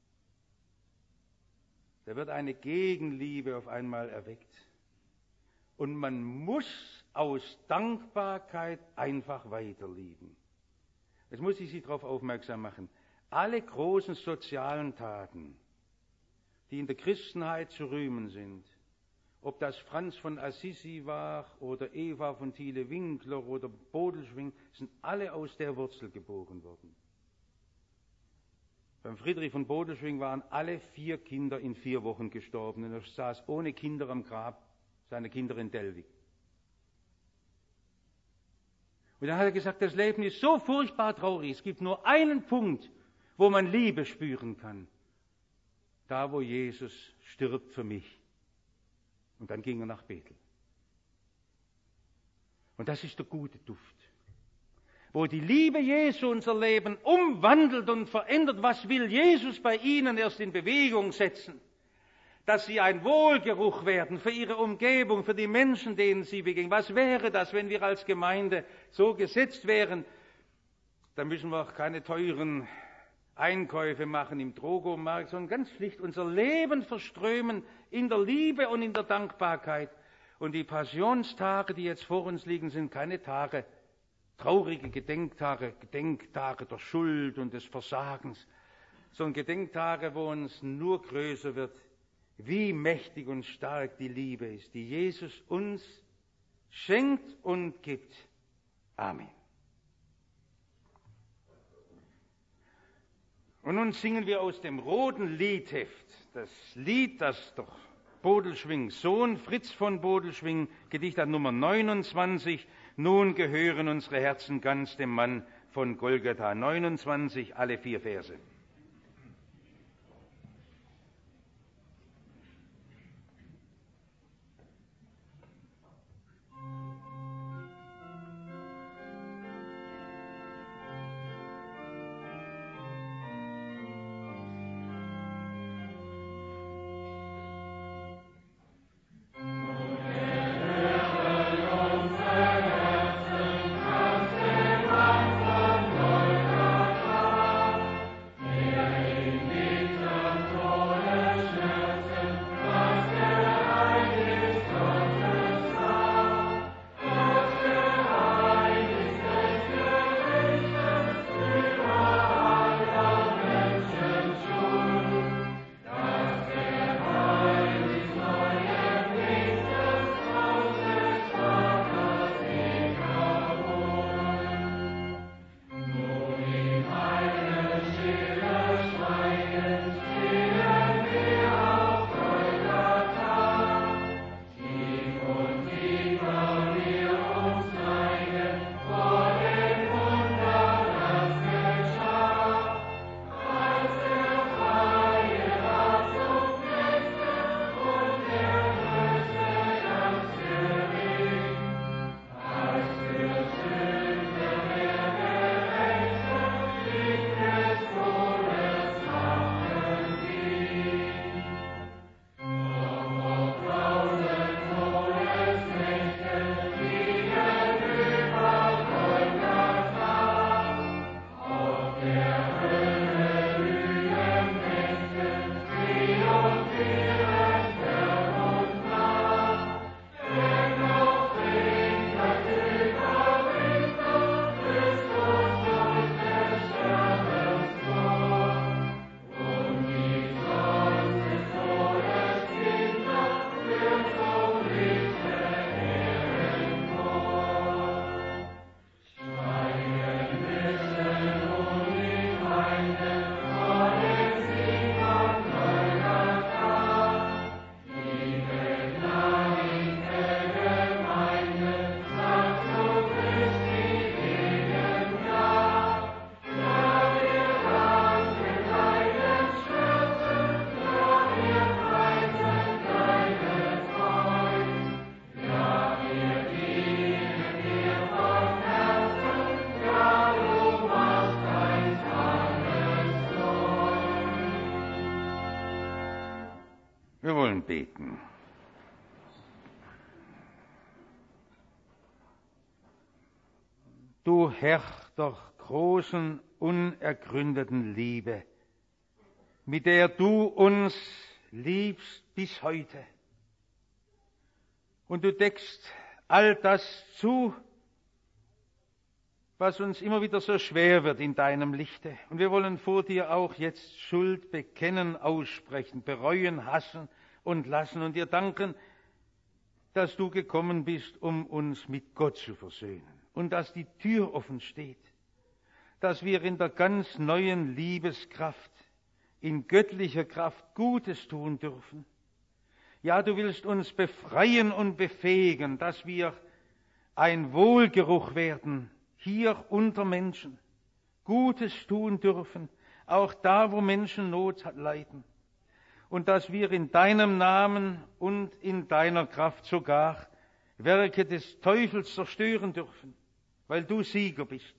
da wird eine Gegenliebe auf einmal erweckt. Und man muss aus Dankbarkeit einfach weiterlieben. Jetzt muss ich Sie darauf aufmerksam machen. Alle großen sozialen Taten, die in der Christenheit zu rühmen sind, ob das Franz von Assisi war oder Eva von Thiele-Winkler oder Bodelschwingh, sind alle aus der Wurzel geboren worden. Beim Friedrich von Bodelschwingh waren alle 4 Kinder in 4 Wochen gestorben und er saß ohne Kinder am Grab seiner Kinder in Dellwig. Und dann hat er gesagt, das Leben ist so furchtbar traurig, es gibt nur einen Punkt, wo man Liebe spüren kann. Da, wo Jesus stirbt für mich. Und dann ging er nach Bethel. Und das ist der gute Duft. Wo die Liebe Jesu unser Leben umwandelt und verändert. Was will Jesus bei Ihnen erst in Bewegung setzen? Dass Sie ein Wohlgeruch werden für Ihre Umgebung, für die Menschen, denen Sie begegnen. Was wäre das, wenn wir als Gemeinde so gesetzt wären? Dann müssen wir auch keine teuren Einkäufe machen im Drogomarkt, sondern ganz schlicht unser Leben verströmen in der Liebe und in der Dankbarkeit. Und die Passionstage, die jetzt vor uns liegen, sind keine Tage, traurige Gedenktage der Schuld und des Versagens, sondern Gedenktage, wo uns nur größer wird, wie mächtig und stark die Liebe ist, die Jesus uns schenkt und gibt. Amen. Und nun singen wir aus dem roten Liedheft, das Lied, das der Bodelschwingh Sohn Fritz von Bodelschwingh, Gedicht an Nummer 29, nun gehören unsere Herzen ganz dem Mann von Golgatha 29, alle 4 Verse. Wir wollen beten. Du Herr der großen, unergründeten Liebe, mit der du uns liebst bis heute. Und du deckst all das zu, was uns immer wieder so schwer wird in deinem Lichte. Und wir wollen vor dir auch jetzt Schuld bekennen, aussprechen, bereuen, hassen und lassen und dir danken, dass du gekommen bist, um uns mit Gott zu versöhnen. Und dass die Tür offen steht, dass wir in der ganz neuen Liebeskraft, in göttlicher Kraft Gutes tun dürfen. Ja, du willst uns befreien und befähigen, dass wir ein Wohlgeruch werden, hier unter Menschen, Gutes tun dürfen, auch da, wo Menschen Not leiden. Und dass wir in deinem Namen und in deiner Kraft sogar Werke des Teufels zerstören dürfen, weil du Sieger bist.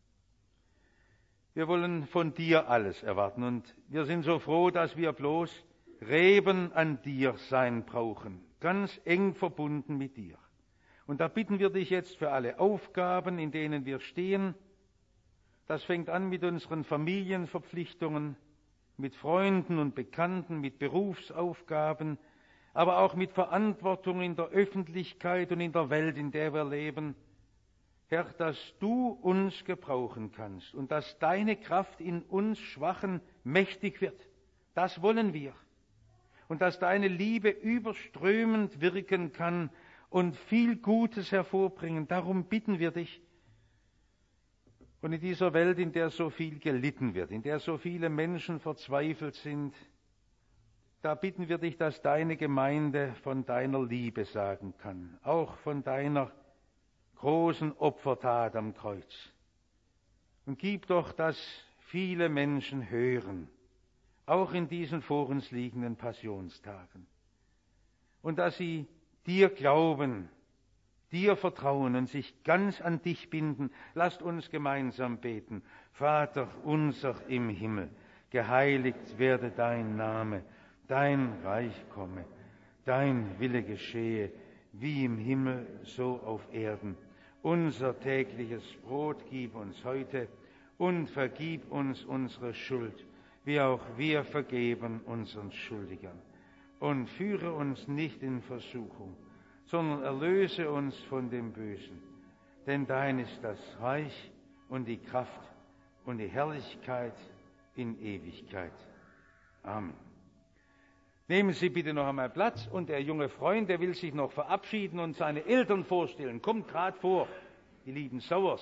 Wir wollen von dir alles erwarten und wir sind so froh, dass wir bloß Reben an dir sein brauchen, ganz eng verbunden mit dir. Und da bitten wir dich jetzt für alle Aufgaben, in denen wir stehen. Das fängt an mit unseren Familienverpflichtungen, mit Freunden und Bekannten, mit Berufsaufgaben, aber auch mit Verantwortung in der Öffentlichkeit und in der Welt, in der wir leben. Herr, dass du uns gebrauchen kannst und dass deine Kraft in uns Schwachen mächtig wird, das wollen wir. Und dass deine Liebe überströmend wirken kann und viel Gutes hervorbringen. Darum bitten wir dich. Und in dieser Welt, in der so viel gelitten wird, in der so viele Menschen verzweifelt sind, da bitten wir dich, dass deine Gemeinde von deiner Liebe sagen kann, auch von deiner großen Opfertat am Kreuz. Und gib doch, dass viele Menschen hören, auch in diesen vor uns liegenden Passionstagen. Und dass sie dir glauben, dir vertrauen und sich ganz an dich binden. Lasst uns gemeinsam beten. Vater unser im Himmel, geheiligt werde dein Name, dein Reich komme, dein Wille geschehe, wie im Himmel, so auf Erden. Unser tägliches Brot gib uns heute und vergib uns unsere Schuld, wie auch wir vergeben unseren Schuldigern. Und führe uns nicht in Versuchung, sondern erlöse uns von dem Bösen. Denn dein ist das Reich und die Kraft und die Herrlichkeit in Ewigkeit. Amen. Nehmen Sie bitte noch einmal Platz und der junge Freund, der will sich noch verabschieden und seine Eltern vorstellen. Kommt gerade vor, die lieben Sauers.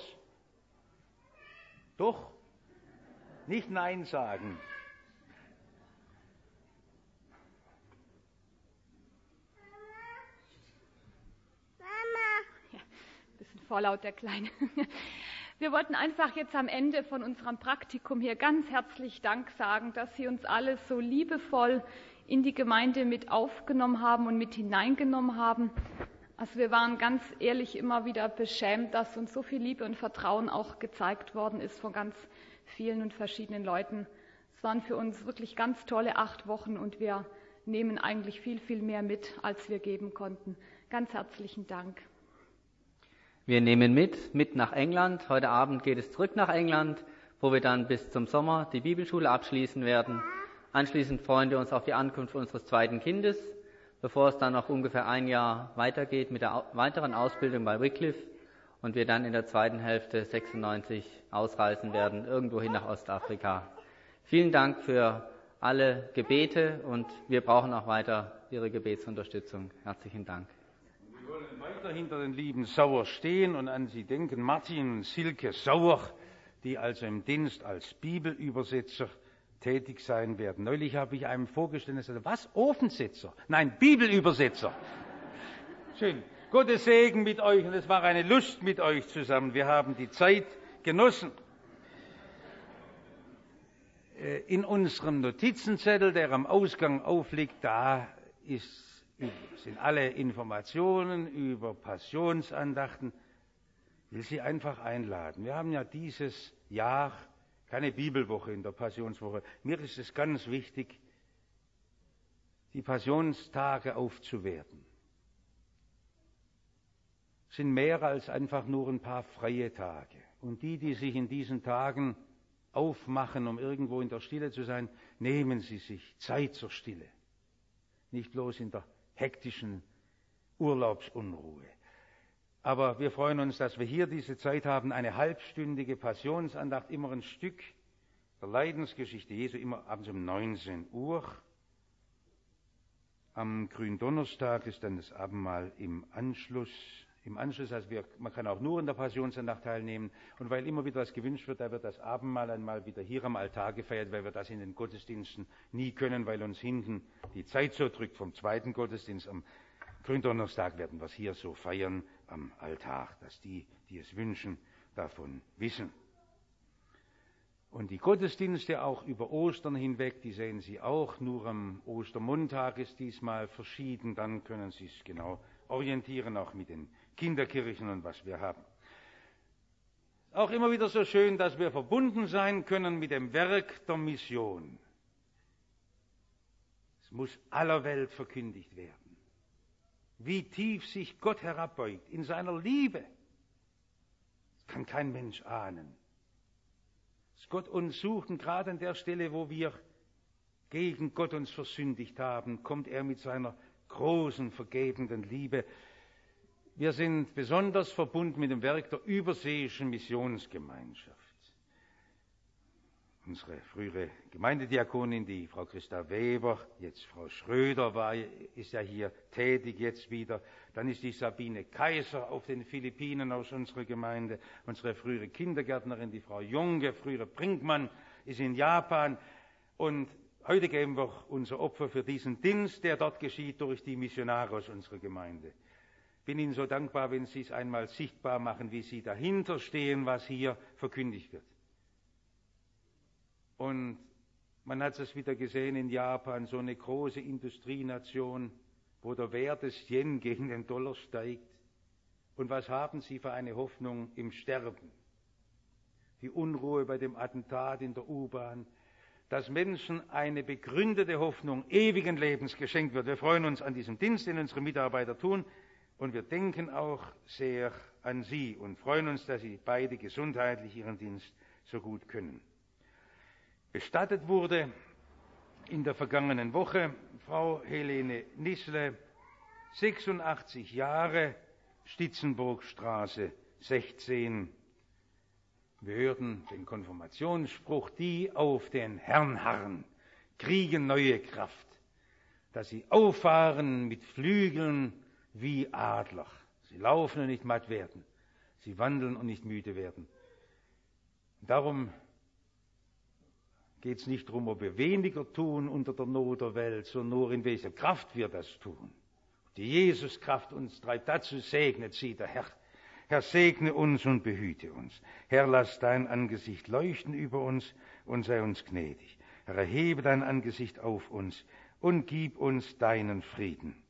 Doch, nicht Nein sagen. Vorlaut, der Kleine. Wir wollten einfach jetzt am Ende von unserem Praktikum hier ganz herzlich Dank sagen, dass Sie uns alle so liebevoll in die Gemeinde mit aufgenommen haben und mit hineingenommen haben. Also wir waren ganz ehrlich immer wieder beschämt, dass uns so viel Liebe und Vertrauen auch gezeigt worden ist von ganz vielen und verschiedenen Leuten. Es waren für uns wirklich ganz tolle 8 Wochen und wir nehmen eigentlich viel, viel mehr mit, als wir geben konnten. Ganz herzlichen Dank. Wir nehmen mit nach England. Heute Abend geht es zurück nach England, wo wir dann bis zum Sommer die Bibelschule abschließen werden. Anschließend freuen wir uns auf die Ankunft unseres zweiten Kindes, bevor es dann noch ungefähr 1 Jahr weitergeht mit der weiteren Ausbildung bei Wycliffe und wir dann in der zweiten Hälfte 96 ausreisen werden, irgendwohin nach Ostafrika. Vielen Dank für alle Gebete und wir brauchen auch weiter Ihre Gebetsunterstützung. Herzlichen Dank. Wir wollen weiter hinter den lieben Sauer stehen und an sie denken, Martin und Silke Sauer, die also im Dienst als Bibelübersetzer tätig sein werden. Neulich habe ich einem vorgestellt, er sagte, was, Ofensetzer? Nein, Bibelübersetzer. Schön. Gottes Segen mit euch und es war eine Lust mit euch zusammen. Wir haben die Zeit genossen. In unserem Notizenzettel, der am Ausgang aufliegt, da sind alle Informationen über Passionsandachten. Ich will Sie einfach einladen. Wir haben ja dieses Jahr keine Bibelwoche in der Passionswoche. Mir ist es ganz wichtig, die Passionstage aufzuwerten. Es sind mehr als einfach nur ein paar freie Tage. Und die sich in diesen Tagen aufmachen, um irgendwo in der Stille zu sein, nehmen Sie sich Zeit zur Stille. Nicht bloß in der hektischen Urlaubsunruhe. Aber wir freuen uns, dass wir hier diese Zeit haben, eine halbstündige Passionsandacht, immer ein Stück der Leidensgeschichte Jesu, immer abends um 19 Uhr. Am Gründonnerstag ist dann das Abendmahl im Anschluss. Also man kann auch nur in der Passionsandacht teilnehmen. Und weil immer wieder das gewünscht wird, da wird das Abendmahl einmal wieder hier am Altar gefeiert, weil wir das in den Gottesdiensten nie können, weil uns hinten die Zeit so drückt vom zweiten Gottesdienst. Am Gründonnerstag werden wir es hier so feiern am Altar, dass die es wünschen, davon wissen. Und die Gottesdienste auch über Ostern hinweg, die sehen Sie auch, nur am Ostermontag ist diesmal verschieden, dann können Sie es genau orientieren, auch mit den Kinderkirchen und was wir haben. Auch immer wieder so schön, dass wir verbunden sein können mit dem Werk der Mission. Es muss aller Welt verkündigt werden. Wie tief sich Gott herabbeugt in seiner Liebe. Das kann kein Mensch ahnen. Dass Gott uns sucht und gerade an der Stelle, wo wir gegen Gott uns versündigt haben, kommt er mit seiner großen, vergebenden Liebe. Wir sind besonders verbunden mit dem Werk der überseeischen Missionsgemeinschaft. Unsere frühere Gemeindediakonin, die Frau Christa Weber, jetzt Frau Schröder, ist ja hier tätig jetzt wieder. Dann ist die Sabine Kaiser auf den Philippinen aus unserer Gemeinde. Unsere frühere Kindergärtnerin, die Frau Junge, frühere Brinkmann, ist in Japan. Und heute geben wir unser Opfer für diesen Dienst, der dort geschieht durch die Missionare aus unserer Gemeinde. Ich bin Ihnen so dankbar, wenn Sie es einmal sichtbar machen, wie Sie dahinter stehen, was hier verkündigt wird. Und man hat es wieder gesehen in Japan, so eine große Industrienation, wo der Wert des Yen gegen den Dollar steigt. Und was haben sie für eine Hoffnung im Sterben? Die Unruhe bei dem Attentat in der U-Bahn, dass Menschen eine begründete Hoffnung ewigen Lebens geschenkt wird. Wir freuen uns an diesem Dienst, den unsere Mitarbeiter tun, und wir denken auch sehr an Sie und freuen uns, dass Sie beide gesundheitlich Ihren Dienst so gut können. Bestattet wurde in der vergangenen Woche Frau Helene Nissle, 86 Jahre, Stitzenburgstraße 16. Wir hörten den Konfirmationsspruch, die auf den Herrn harren, kriegen neue Kraft, dass sie auffahren mit Flügeln wie Adler. Sie laufen und nicht matt werden, sie wandeln und nicht müde werden. Darum geht es nicht darum, ob wir weniger tun unter der Not der Welt, sondern nur in welcher Kraft wir das tun. Die Jesuskraft uns treibt, dazu segnet sie der Herr. Herr, segne uns und behüte uns. Herr, lass dein Angesicht leuchten über uns und sei uns gnädig. Herr, erhebe dein Angesicht auf uns und gib uns deinen Frieden.